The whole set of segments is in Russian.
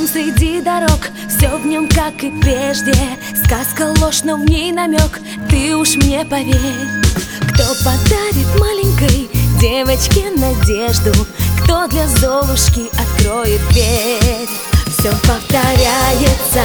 Идем среди дорог, все в нем как и прежде. Сказка ложь, но в ней намек, ты уж мне поверь. Кто подарит маленькой девочке надежду, кто для Золушки откроет дверь. Все повторяется,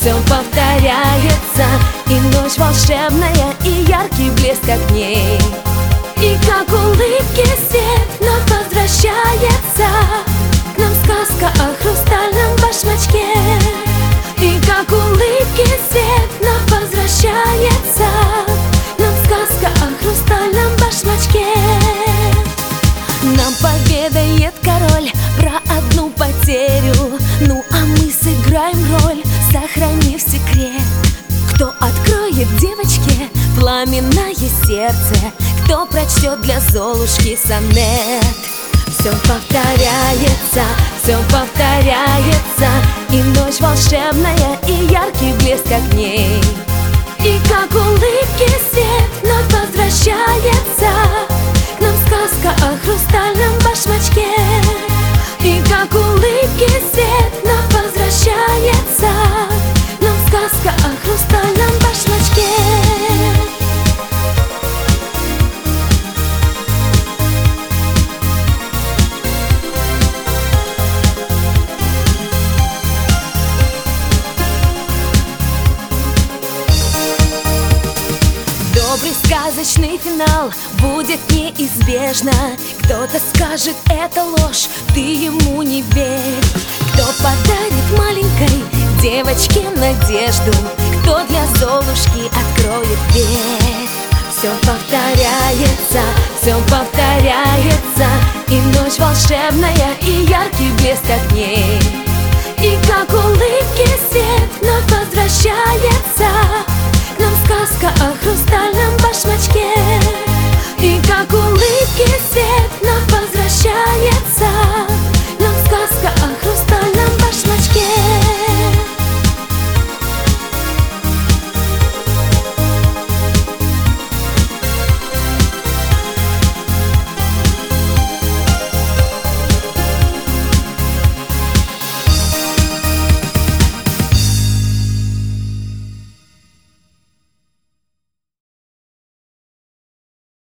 и ночь волшебная, и яркий блеск огней. И как улыбки свет вновь возвращается к нам сказка о хрустальном башмачке. И как улыбки свет вновь возвращается к нам сказка о хрустальном башмачке. Нам поведает король про одну потерю, ну а мы сыграем роль, сохранив секрет. Кто откроет девочке пламенное сердце, кто прочтет для Золушки сонет. Все повторяется, и ночь волшебная, и яркий блеск огней. И как улыбки свет вновь возвращается к нам сказка о хрустальном башмачке. И как улыбки свет вновь возвращается к нам сказка о хрустальном башмачке. Добрый сказочный финал будет неизбежно. Кто-то скажет, это ложь, ты ему не верь. Кто подарит маленькой девочке надежду, кто для Золушки откроет дверь. Все повторяется, и ночь волшебная, и яркий блеск огней. И как улыбки свет вновь возвращается к нам сказка о хрустальном башмачке. И как улыбки свет